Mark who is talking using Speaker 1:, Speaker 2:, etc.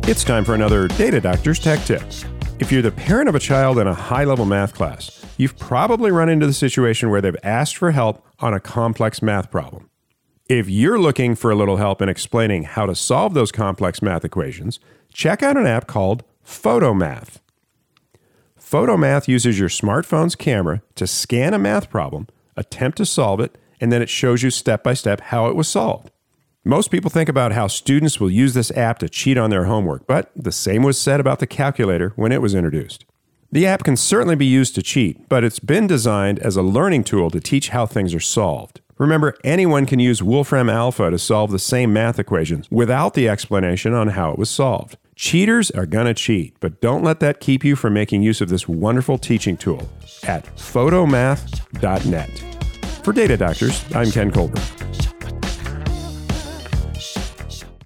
Speaker 1: It's time for another Data Doctor's Tech Tip. If you're the parent of a child in a high-level math class, you've probably run into the situation where they've asked for help on a complex math problem. If you're looking for a little help in explaining how to solve those complex math equations, check out an app called Photomath. Photomath uses your smartphone's camera to scan a math problem, attempt to solve it, and then it shows you step-by-step how it was solved. Most people think about how students will use this app to cheat on their homework, but the same was said about the calculator when it was introduced. The app can certainly be used to cheat, but it's been designed as a learning tool to teach how things are solved. Remember, anyone can use Wolfram Alpha to solve the same math equations without the explanation on how it was solved. Cheaters are gonna cheat, but don't let that keep you from making use of this wonderful teaching tool at photomath.net. For Data Doctors, I'm Ken Colbert.